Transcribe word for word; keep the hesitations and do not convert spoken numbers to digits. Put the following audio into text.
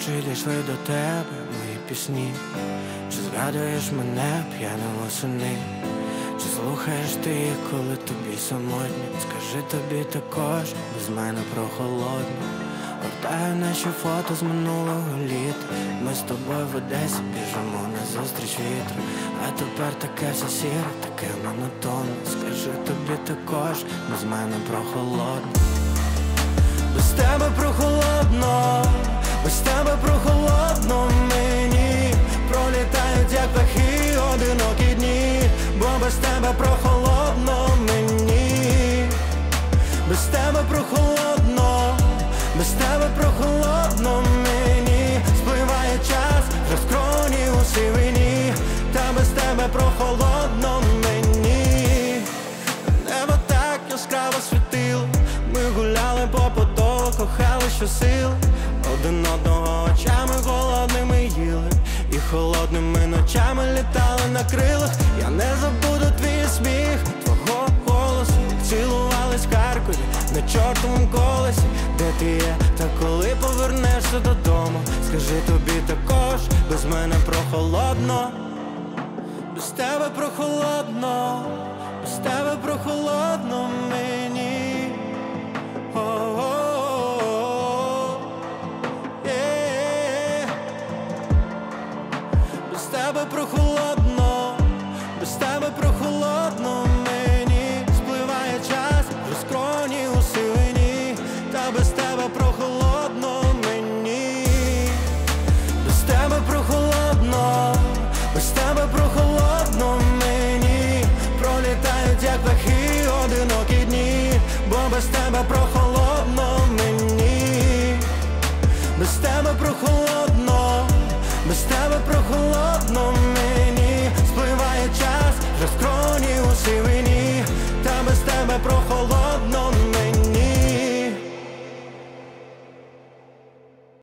чи дійшли до тебе мої пісні? Чи згадуєш мене п'яним восени? Чи слухаєш ти їх, коли тобі самотньо? Скажи, тобі також без мене прохолодно. Гортаю наші фото з минулого літа. Ми з тобою в Одесі біжимо назустріч вітру. А тепер таке все сіре, таке монотонне. Скажи, тобі також без мене прохолодно. Без тебе прохолодно, без тебе прохолодно мені. Пролітають як птахи одинокі дні, бо без тебе прохолодно мені. Без тебе прохолодно, без тебе прохолодно мені. Спливає час, розкроні у сивині, та без тебе прохолодно мені. Небо так яскраво світило, ми гуляли по Подолу, кохали щосил. Один одного очами голодними їли, і холодними ночами літали на крилах. Я не забуду твій сміх, твого голосу, як цілувались в Харкові на чортовому колесі. Де ти є, та коли повернешся додому? Скажи, тобі також без мене прохолодно. Без тебе прохолодно, без тебе прохолодно мені. Без тебе прохолодно, без тебе прохолодно мені. Спливає час, розкроні у сивині, та без тебе прохолодно мені. Без тебе прохолодно, без тебе прохолодно мені. Пролітають як птахи одинокі дні, бо без тебе прохолодно.